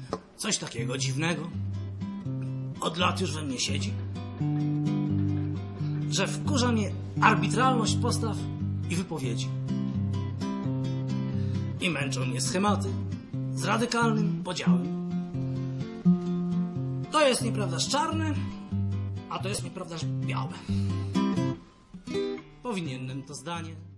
coś takiego dziwnego od lat już we mnie siedzi, że wkurza mnie arbitralność postaw i wypowiedzi. I męczą mnie schematy z radykalnym podziałem. To jest nieprawdaż czarne, a to jest nieprawdaż białe. Powinienem to zdanie